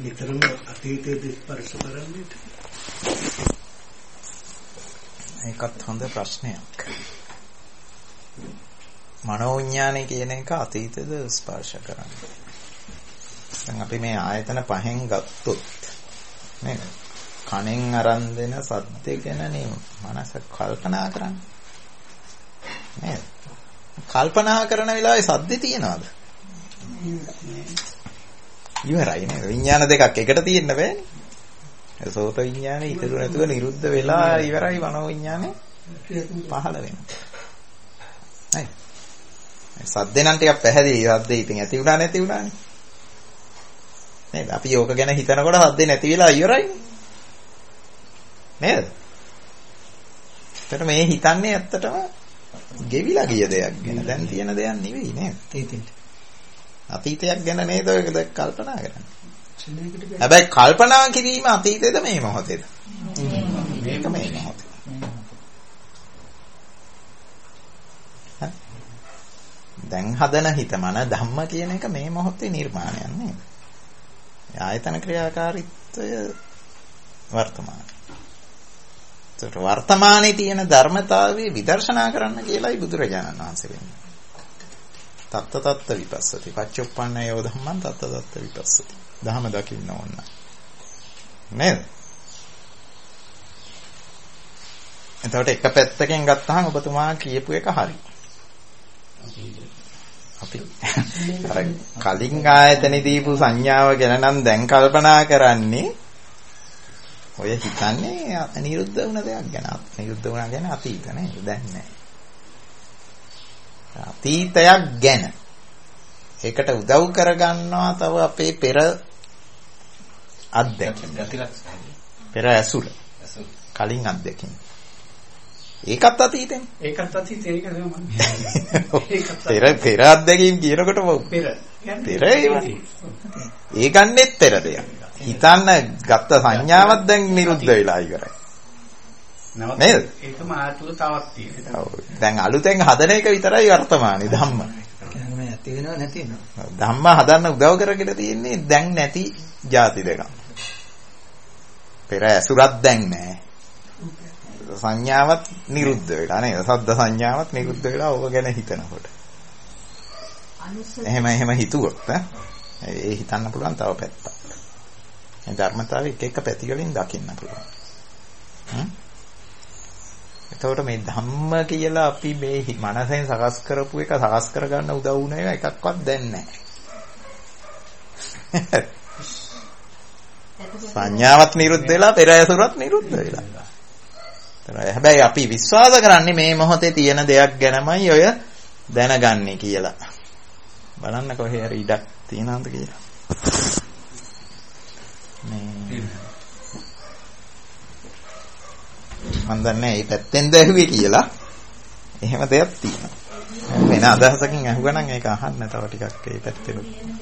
නිතරම අතීතයේ ස්පර්ශ කරන්නේ. ඒකත් හොඳ ප්‍රශ්නයක්. මනෝවිඥානය කියන එක අතීතයද ස්පර්ශ කරන්නේ. දැන් අපි මේ ආයතන පහෙන් ගත්තොත් නේද? කණෙන් අරන් දෙන සද්ද ගැන නේ මනස කල්පනා කරන්නේ. නේද? කල්පනා කරන වෙලාවේ සද්ද තියනවාද? ඉවරයි නේද? විඥාන දෙකක් එකට තියෙන්න බෑනේ. සෝත විඥානේ ඉතුරු නැතුව නිරුද්ධ වෙලා ඉවරයි මනෝ විඥානේ පහළ වෙනවා. හරි. සද්ද නම් ටිකක් පැහැදිලි. සද්ද ඉතින් ඇති වුණා නැති වුණානේ. නේද? අපි යෝක ගැන හිතනකොට සද්ද නැති වෙලා ඉවරයිනේ. නේද? එතකොට මේ හිතන්නේ ඇත්තටම ගෙවිලා ගිය දෙයක් ගැන. දැන් තියෙන දෙයක් නෙවෙයි නේද? අතීතයක් ගැන නේද ඔය කල්පනා කරන්නේ. හැබැයි කල්පනා කිරීම අතීතේද මේ මොහොතේද? මේක මේ මොහොතේ. දැන් හදන හිතමන ධම්ම කියන එක මේ මොහොතේ නිර්මාණයක් නේද? ආයතන ක්‍රියාකාරීත්වය වර්තමාන. ඒකට වර්තමානයේ තියෙන ධර්මතාවයේ විදර්ශනා කරන්න කියලායි බුදුරජාණන් වහන්සේ වෙන්නේ. තත්ත විපස්සති. පච්චුප්පන්නයෝ ධම්මං තත්ත විපස්සති. ධම දකින්න ඕන. නේද? එතකොට එක පැත්තකින් ගත්තාම ඔබතුමා කියපු එක හරි. අපි අර කලින් ආයතනෙ දීපු සංඥාව ගැන නම් දැන් කල්පනා කරන්නේ ඔය හිතන්නේ නිරුද්ධ වුණ දෙයක් ගැන. නිරුද්ධ වුණා ගැන අතීත නේද? දැන් නෑ. අතීතයක් ගැන ඒකට උදව් කරගන්නවා තව අපේ පෙර අත්දැකීම්. පෙර ඇසුර. කලින් අත්දැකීම්. ඒකත් අතීතෙන්. ඒකත් අතීතේ ඒක තමයි. පෙර අත්දැකීම් කියනකොට පෙර ඒ ගන්නෙත් පෙර දෙයක්. හිතන්න ගත්ත සංඥාවක් දැන් නිරුද්ධ වෙලා ඉවරයි. නේද? ඒකම ආතුල තවත් තියෙනවා. ඔව්. දැන් අලුතෙන් හදන එක විතරයි වර්තමානයේ ධම්ම. කියන්නේ ඇති වෙනව නැති වෙනව. ධම්ම හදන්න උදව් කරගෙන තියෙන්නේ දැන් නැති ಜಾති දෙකක්. පෙර ඇසුරක් දැන් නැහැ. සංඥාවත් නිරුද්ධ වෙලා නේද? සද්ද සංඥාවත් නිරුද්ධ වෙලා ඕක ගැන හිතනකොට. එහෙම හිතුවොත් ඒ හිතන්න පුළුවන් තව පැත්තක්. මේ ධර්මතාවය එක පැති වලින් දකින්න පුළුවන්. එතකොට මේ ධම්ම කියලා අපි මේ මනසෙන් සකස් කරපු එක සකස් කරගන්න උදව් වුණ ඒවා එකක්වත් දැන් නැහැ. සංඥාවත් නිරුද්ධ වෙලා පෙර ඇසුරත් නිරුද්ධ වෙලා. හැබැයි අපි විශ්වාස කරන්නේ මේ මොහොතේ තියෙන දෙයක් ගැනමයි ඔය දැනගන්නේ කියලා. බලන්න කොහේ හරි ඉඩක් තියෙනවද කියලා. මම දන්නේ මේ පැත්තෙන්ද ඇහුවේ කියලා. එහෙම දෙයක් තියෙනවා. වෙන අදහසකින් ඇහුවා නම් ඒක අහන්න තව ටිකක් ඒ පැත්තෙන්.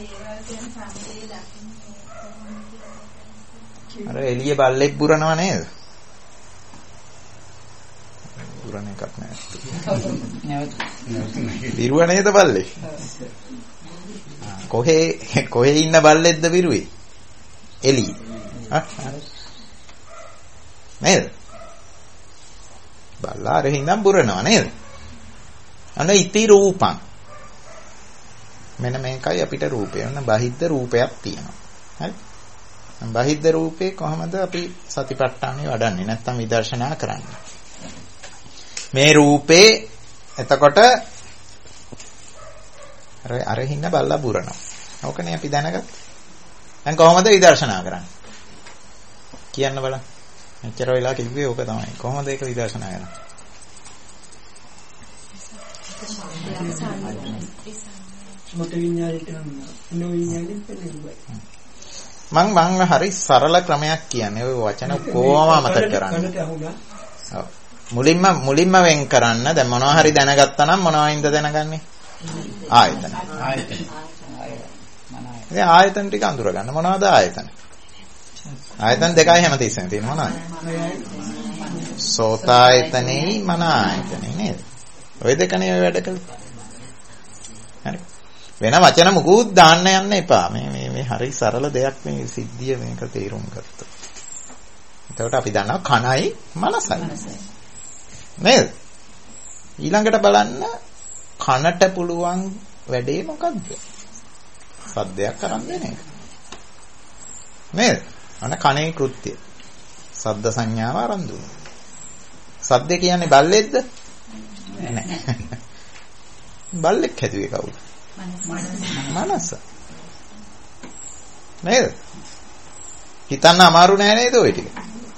අර එළිය බල්ලෙක් බුරනවා නේද? බුරන එකක් නෑ. බිරුව නේද බල්ලේ? කොහේ ඉන්න බල්ලෙක්ද බිරුවේ? එළිය. නේද? බල්ලා අර හින්දා බුරනවා නේද? අන්න ඉති රූපං. මෙන්න මේකයි අපිට රූපය. ඔන්න බාහිද්ද රූපයක් තියෙනවා. හරි? බාහිද්ද රූපේ කොහමද අපි සතිපට්ඨානෙ වඩන්නේ? නැත්නම් විදර්ශනා කරන්නේ? මේ රූපේ එතකොට අර හින්න බල්ලා බුරනවා. ඕකනේ අපි දැනගත්තා. දැන් කොහොමද විදර්ශනා කරන්නේ? කියන්න බලන්න. මෙච්චර වෙලා කිව්වේ ඕක තමයි. කොහොමද ඒක විදර්ශනා කරන්නේ? මොට විඤ්ඤාණයට නෝ විඤ්ඤාණයෙන් පෙළෙන්නේ. මම හරි සරල ක්‍රමයක් කියන්නේ. ඔය වචන කොහොම අමතක කරන්නේ? ඔව්. මුලින්ම වෙන් කරන්න. දැන් මොනවා හරි දැනගත්තා නම් මොනවයින්ද දැනගන්නේ? ආයතන. ඒ ආයතන ටික අඳුර ගන්න. මොනවද ආයතන? ආයතන දෙකයි හැමතිස්සෙම තියෙන මොනවද? සෝතායතනෙයි මන ආයතනෙයි නේද? ඔය දෙකනේ ඔය වැඩ කළේ. හරි. වෙන වචන මුකුත් දාන්න යන්න එපා. මේ හරි සරල දෙයක් මේ සිද්ධිය මේක තේරුම් ගත්තා. එතකොට අපි දන්නවා කනයි මනසයි. නේද? ඊළඟට බලන්න කනට පුළුවන් වැඩේ මොකද්ද? සද්දයක් අරන් දෙන එක. නේද? අන කනේ කෘත්‍ය. සද්ද සංඥාව අරන් දුන්නා. සද්ද කියන්නේ බල්ලෙක්ද? නෑ. බල්ලෙක් හැදුවේ කවුද? මනස. නේද? හිතන්න අමාරු නෑ නේද ඔය ටික?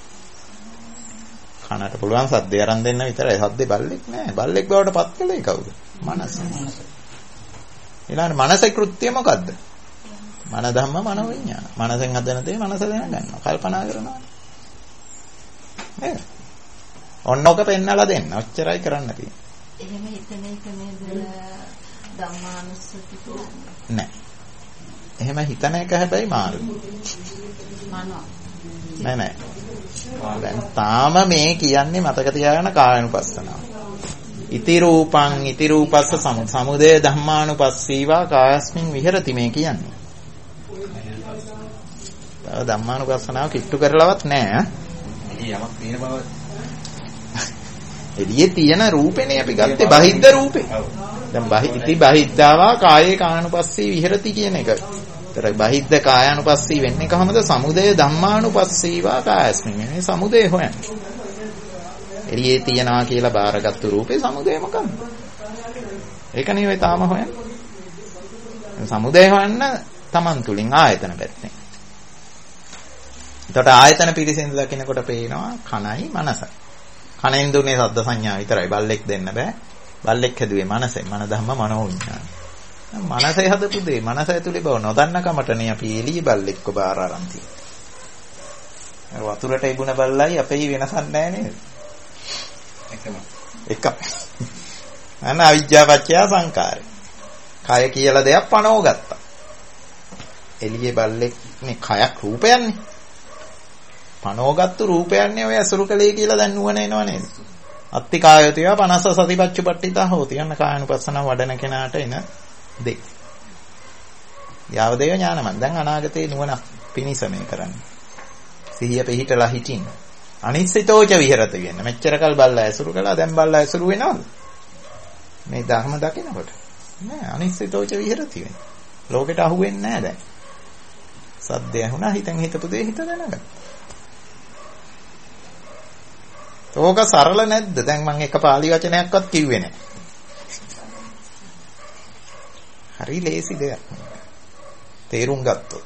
කනට පුළුවන් සද්දය අරන් දෙන්න විතරයි. සද්දේ බල්ලෙක් නෑ. බල්ලෙක් බවට පත් කළේ කවුද? මනස. ඊළඟ මනසේ කෘත්‍ය මොකද්ද? මන ධම්ම මනෝ විඥාන. මනසෙන් හදන දේ මනස දැනගන්නවා. කල්පනා කරනවා. නේද? ඔන්නෝක පෙන්නලා දෙන්න. ඔච්චරයි කරන්න තියෙන්නේ. එහෙම හිතන එක නේද ධම්මානුස්සති කියන්නේ? නෑ. එහෙම හිතන එක හැබැයි මාරු. මනෝ. නෑ. දැන් තාම මේ කියන්නේ මතක තියාගන්න කායानुපස්සනාව. ඉති රූපස්ස සමුදය ධම්මානුපස්සීවා කායස්මින් විහෙරති මේ කියන්නේ. තව ධම්මානුපස්සනාව කිට්ටු කරලවත් නෑ. යමක් තියෙන බව එළියේ තියෙන රූපේනේ අපි ගත්තේ බහිද්ද රූපේ. දැන් ඉති බහිද්දාවා කායේ කායानुපස්සී විහෙරති කියන එක. ඒතර බහිද්ද කායानुපස්සී වෙන්නේ කොහමද? සමුදය ධම්මානුපස්සීවා කායස්මින්. මේ සමුදය හොයන්නේ. එළියේ තියනවා කියලා බාරගත්තු රූපේ සමුදය මොකක්ද? ඒක නෙවෙයි තාම හොයන්නේ. සමුදය හොයන්න Taman තුලින් ආයතන පැත්තෙන්. එතකොට ආයතන පිරිසිඳ දකින්නකොට පේනවා කනයි මනසයි. කනෙන් දුන්නේ සද්ද සංඥා විතරයි. බල්ලෙක් දෙන්න බෑ. බල්ලෙක් හැදුවේ මනසෙන්. මන ධම්ම මනෝ විඥාන. මනසේ හදපු දේ මනස ඇතුලේ බව නොදන්න කමටනේ අපි එළිය බල්ලෙක්ව බාර අරන් තියෙන්නේ. වතුරට ඉබුණ බල්ලයි අපේ වෙනසක් නැහැ නේද? එකම. අන අවිජ්ජාපච්චය සංකාරය. කය කියලා දෙයක් පනව ගත්තා. එළියේ බල්ලෙක් මේ කයක් රූපයන්නේ. පනවගත්තු රූපයන්නේ ඔය අසුරු කලේ කියලා දැන් නුවණ එනව නේද? අත්ති කායෝතිව 50 සතිපච්චුපට්ඨිතා හෝති. යන කායනුපස්සන වඩන කෙනාට එන දෙක්. යාවදේව ඥානමන්. දැන් අනාගතේ නුවණ පිනිස මේ කරන්නේ. සිහිය පිහිටලා හිටින්න. අනිශ්චිතෝච විහෙරත කියන්නේ. මෙච්චර කල් බල්ලා ඇසුරු කළා දැන් බල්ලා ඇසුරු වෙනවද? මේ ධර්ම දකිනකොට. නෑ අනිශ්චිතෝච විහෙරති වෙන්නේ. ලෝකෙට අහු වෙන්නේ නෑ දැන්. සද්දය ඇහුණා හිතෙන් හිතපු දේ හිත දැනගන්න. ඕක සරල නැද්ද? දැන් මම එක පාලි වචනයක්වත් කිව්වේ නෑ. හරි ලේසි දෙයක්. තේරුම් ගත්තොත්.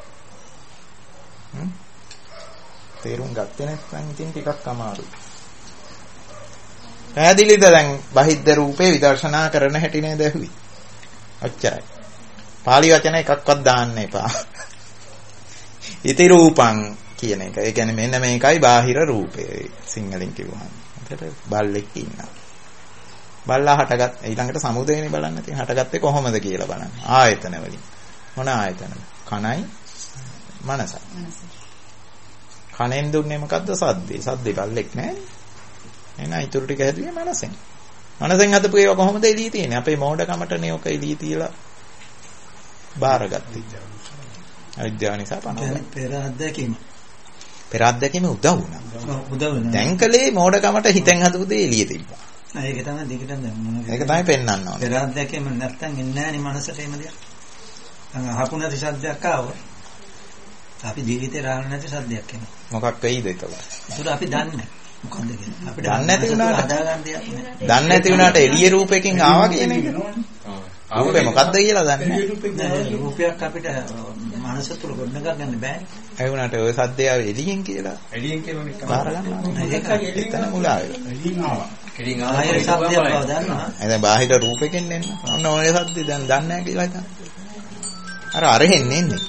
තේරුම් ගත්තේ නැත්නම් ඉතින් ටිකක් අමාරුයි. පැහැදිලිද දැන් බහිද්ද රූපේ විදර්ශනා කරන හැටි නේද ඇහුවේ? ඔච්චරයි. පාලි වචන එකක්වත් දාන්න එපා. ඉති රූපං කියන එක. ඒ කියන්නේ මෙන්න මේකයි බාහිර රූපය. සිංහලෙන් කිව්වහම. ඒකට බල්ලෙක් ඉන්නවා. බල්ලා හටගත් ඊළඟට සමුදයනේ බලන්න තියෙන. හටගත්තේ කොහොමද කියලා බලන්න. ආයතන වලින්. මොන ආයතනද? කනයි මනසයි. කනෙන් දුන්නේ මොකද්ද? සද්දේ. සද්දේ බල්ලෙක් නෑනේ. එහෙනම් ඊටු ටික හැදුවේ මනසෙන්. මනසෙන් හදපු ඒවා කොහොමද එළිය තියෙන්නේ? අපේ මෝඩකමටනේ ඔක එළිය තියලා බාරගත්තේ. අවිද්‍යාව නිසා පනවන. පෙර අත්දැකීම උදව් වුණා. දැන් කලේ මෝඩකමට හිතෙන් හදපු දේ එළිය තිබ්බා. ඒක තමයි දිගටම මොන ඒක තමයි පෙන්වන්න ඕනේ. පෙර අත්දැකීම නැත්තම් එන්නේ නැහැ නේ මනසට එම දෙයක්. අහපු නැති ශබ්දයක් ආවොත් අපි ජීවිතේ රාග නැති ශබ්දයක් එනවා. මොකක් වෙයිද ඒක? ඒක අපි දන්නේ මොකද්ද කියලා. අපිට දන්නේ නැති වුණාට හදාගන්න දෙයක් නෑ. දන්නේ නැති වුණාට එළිය රූපයකින් ආවා කියන එක. රූපේ මොකද්ද කියලා දන්නේ නැහැ. රූපයක් අපිට මනස තුල ගොඩනගා ගන්න බෑ. ඒ වුණාට ඔය සද්දය එළියෙන් කියලා. එළියෙන් කියනෝනේ එක. බාර ගන්නවා. ඒක එතන මුලා වෙලා. එළියෙන් ආවා. කෙලින් ආවා. ආයෙ ශබ්දයක් බව දන්නවා. දැන් බාහිර රූපෙකින් එන්න. ඔන්න ඔය සද්ද දැන් දන්නේ නැහැ කියලා හිතන්න. අරහෙන් එන්නේ.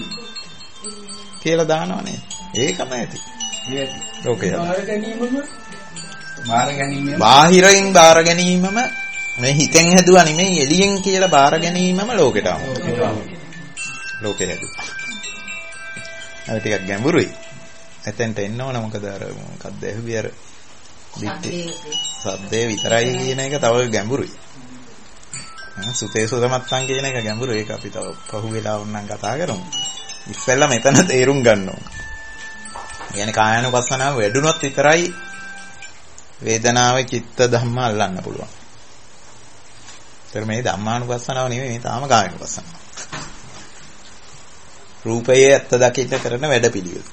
කියලා දානවනේ. ඒකම ඇති. ලෝකය. බාහිරින් බාර ගැනීමම මේ හිතෙන් හැදුවා නෙමෙයි එළියෙන් කියලා බාර ගැනීමම ලෝකෙට ආවා. ලෝකෙ හැදුවා. අර ටිකක් ගැඹුරුයි. එතෙන්ට එන්න ඕන මොකද අර මොකක්ද ඇහුවේ අර සද්දේ විතරයි කියන එක තව ගැඹුරුයි. සුතේ සුතමත්තන් කියන එක ගැඹුරු. ඒක අපි තව පහුවෙලා වුණනම් කතා කරමු. ඉස්සෙල්ලා මෙතන තේරුම් ගන්න ඕන. يعني කායानुපස්සනාව වැඩුණොත් විතරයි වේදනාවේ චිත්ත ධම්ම අල්ලන්න පුළුවන්. ඒතර මේ ධම්මානුපස්සනාව නෙමෙයි මේ තාම කායानुපස්සනාව. රූපයේ ඇත්ත දකින්න කරන වැඩපිළිවෙල.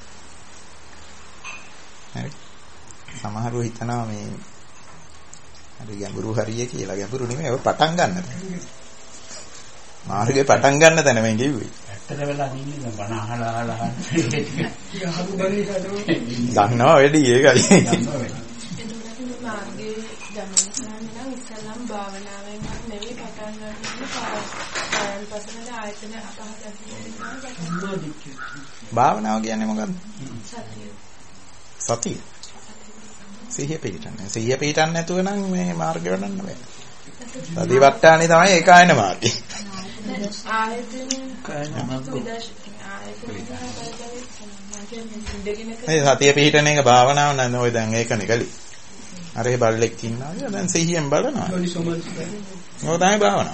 හරි. සමහරව හිතනවා මේ හරි ගැඹුරු හරිය කියලා. ගැඹුරු නෙමෙයි ඔය පටන් ගන්න තැන. මාර්ගේ පටන් ගන්න තැන මම කිව්වේ. ඇත්තට වෙලා නින්නේ බණ අහලා දන්නවා වැඩි ඒකයි. මාර්ගයේ ගමන කරන්නේ නම් ඉස්සල්ලාම භාවනාවෙන් නෙවෙයි පටන් ගන්න පස්සෙන් ආයතන අපහසු භාවනාව කියන්නේ මොකක්ද? සතිය. සිහිය පිටන්නේ. සිහිය පිටන්නේ නැතුව නම් මේ මාර්ගය වඩන්න බෑ. සතිපට්ඨානෙ තමයි ඒකායන මාර්ගය. ඒ සතිය පිටන එක භාවනාව නේද? ඔය දැන් ඒකනේ කලි. අර ඒ බල්ලෙක් ඉන්නවා. දැන් සිහියෙන් බලනවා. ඔය තමයි භාවනාව.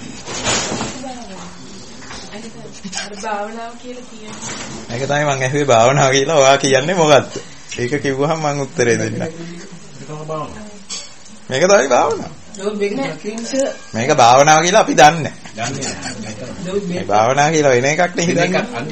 අර භාවනාව කියලා කියන්නේ. මේක තමයි මම ඇහුවේ භාවනාව කියලා. ඔයා කියන්නේ මොකද්ද? ඒක කිව්වහම මම උත්තරේ දෙන්නම්. මේක තමයි භාවනාව. මේක භාවනාව කියලා අපි දන්නේ නැහැ. මේ භාවනාව කියලා වෙන එකක් නේ හිතන්නේ.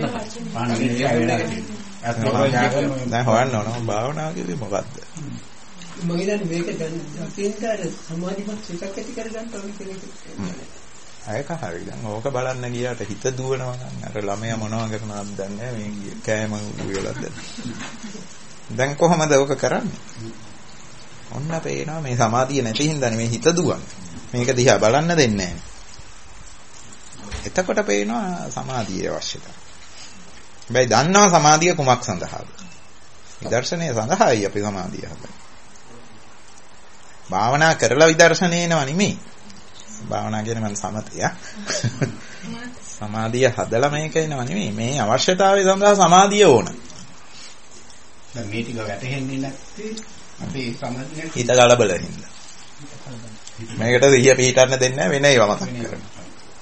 දැන් හොයන්න ඕන භාවනාව කියන්නේ මොකද්ද? මම කියන්නේ මේක දැන් අපින්තර සමාධිමත් සිතක් ඇති කරගන්න ඕනේ කියන එක. ඒක හරි. දැන් ඕක බලන්න ගියාට හිත දුවනවා නම් අර ළමයා මොනවා කරනවද දන්නේ නැහැ. මේ කෑම උයලද. දැන් කොහමද ඕක කරන්නේ? ඔන්න පේනවා මේ සමාධිය නැති හින්දානේ මේ හිත දුවන්නේ. මේක දිහා බලන්න දෙන්නේ නැහැ. එතකොට පේනවා සමාධියේ අවශ්‍යතාවය. හැබැයි දන්නවා සමාධිය කුමක් සඳහාද? විදර්ශනය සඳහායි අපි සමාධිය හදන්නේ. භාවනා කරලා විදර්ශනය එනවා නෙමෙයි. භාවනා කියන්නේ මම සමතය. සමාධිය හදලා මේක එනවා නෙමෙයි. මේ අවශ්‍යතාවය සඳහා සමාධිය ඕන. දැන් මේ ටික වැටහෙන්නේ නැත්තේ අපි සමාධිය හිත ගලබල හින්දා. මේකට සිහිය පිටන්න දෙන්නේ නැහැ වෙන ඒවා මතක් කරනවා.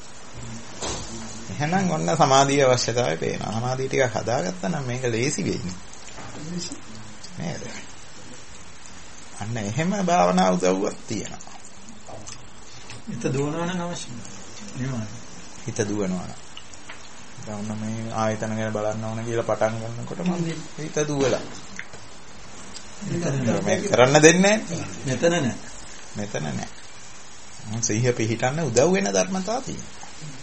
එහෙනම් ඔන්න සමාධිය අවශ්‍යතාවය පේනවා. සමාධිය ටිකක් හදාගත්තා නම් මේක ලේසි වෙන්නේ. නේද? අන්න එහෙම භාවනා උදව්වක් තියෙනවා. හිත දුවනවා නම් අවශ්‍යයි. නෙමෙයි. හිත දුවනවා නම්. දැන් මේ ආයතන ගැන බලන්න ඕන කියලා පටන් ගන්නකොට මම හිත දුවලා. මේ කරන්න දෙන්නේ මෙතන නෑ. මෙතන නෑ. සිහිය පිහිටන්න උදව් වෙන ධර්මතාව තියෙනවා.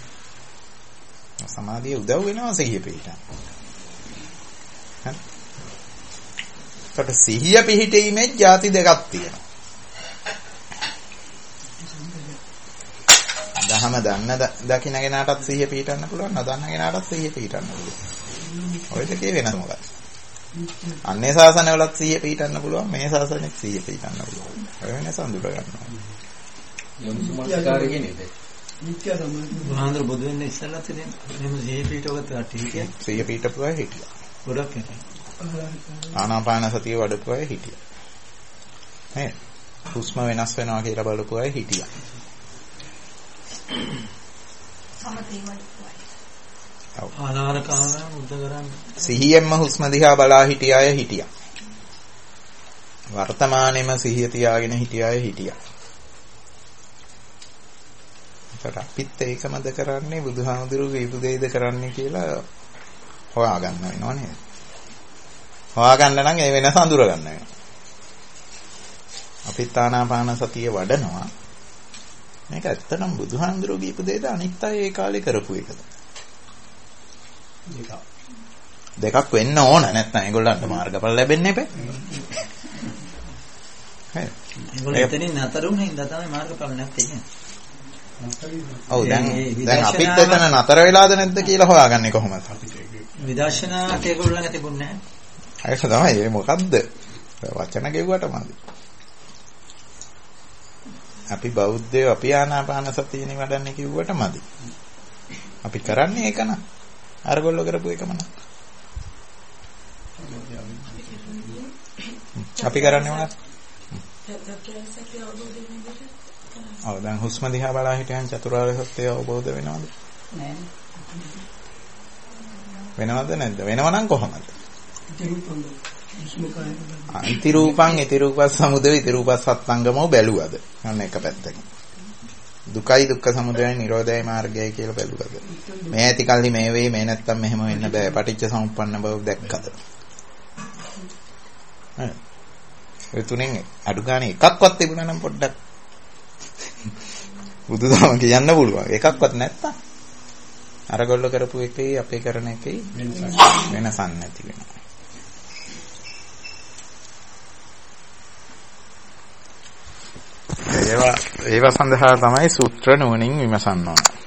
සමාධිය උදව් වෙනවා සිහිය පිහිටන්න. හරි. ඒකට සිහිය පිහිටීමේ ಜಾති දෙකක් තියෙනවා. දහම දන්න දකින්න කෙනාටත් සිහිය පිහිටන්න පුළුවන්, නොදන්න කෙනාටත් සිහිය පිහිටන්න පුළුවන්. ඔය දෙකේ වෙනස මොකක්ද? අන්නේ ශාසනවලත් සිහිය පිහිටන්න පුළුවන්, මේ ශාසනෙත් සිහිය පිහිටන්න පුළුවන්. ඔය වෙනස අඳුර ගන්නවා. යොමුසුමස්කාරය කියන්නේ මිත්‍යා තමයි. බුදුහාඳුර බුදු වෙන්න ඉස්සෙල්ලත් ඉතින් එහෙම සිහිය පිහිටවගත්ත කට්ටිය සිහිය පිහිටපුවා හිටියා. ගොඩක් හිටියා. ආනාපාන සතිය වඩපු අය හිටියා. නේද? හුස්ම වෙනස් වෙනවා කියලා බලපු අය හිටියා. ආනාපාන කාම මුද්ද කරන්නේ. සිහියෙන්ම හුස්ම දිහා බලා හිටිය අය හිටියා. වර්තමානෙම සිහිය තියාගෙන හිටිය අය හිටියා. ඒකට අපිත් ඒකමද කරන්නේ බුදුහාමුදුරුවෝ කියපු දෙයද කරන්නේ කියලා හොයාගන්න වෙනවා නේද? හොයාගන්න නම් ඒ වෙනස අඳුර ගන්න වෙනවා. අපිත් ආනාපාන සතිය වඩනවා. මේක ඇත්තටම බුදුහාමුදුරුවෝ කියපු දෙයද අනිත් අය ඒ කාලේ කරපු එකද? දෙකක් වෙන්න ඕන නැත්නම් ඒගොල්ලන්ට මාර්ගඵල ලැබෙන්නේ නැහැ. හරි. ඒගොල්ලෝ එතනින් නතර වුණා හින්දා තමයි මාර්ගඵල නැත්තේ. ඔව් දැන් අපිත් එතන නතර වෙලාද නැද්ද කියලා හොයාගන්නේ කොහොමද? විදර්ශනාට ඒගොල්ලෝ ළඟ තිබුණේ නැහැ. ඒක තමයි. ඒ මොකද්ද? වචන ගෙවුවට මදි. අපි බෞද්ධයෝ අපි ආනාපාන සතියනේ වඩන්නේ කිව්වට මදි. අපි කරන්නේ ඒක න ะ. අරගොල්ලෝ කරපු එකම න ะ. අපි කරන්නේ මොනවද? ඔව් දැන් හුස්ම දිහා බලා හිටියන් චතුරාර්ය සත්‍ය අවබෝධ වෙනවද? නෑ. වෙනවද නැද්ද? වෙනවනම් කොහොමද? ඉතිරූපං ඉති රූපං ඉති රූපස් සමුදය ඉති රූපස් සත්ංගමෝ බැලුවද? අන්න එක පැත්තකින්. දුකයි දුක්ඛ සමුදයයි නිරෝධයයි මාර්ගයයි කියලා බැලුවද? මේ ඇති කල්ලි මේ වෙයි මේ නැත්තම් මෙහෙම වෙන්න බෑ. පටිච්ච සමුප්පන්න බව දැක්කද? ඒ තුනෙන් අඩු ගානේ එකක්වත් තිබුණා නම් පොඩ්ඩක් බුදුදහම කියන්න පුළුවන්. එකක්වත් නැත්තම් අරගොල්ල කරපු එකේ අපේ කරන එකේ වෙනසක් නැති වෙනවා. ඒවා සඳහා තමයි සූත්‍ර නුවණින් විමසන්න ඕන.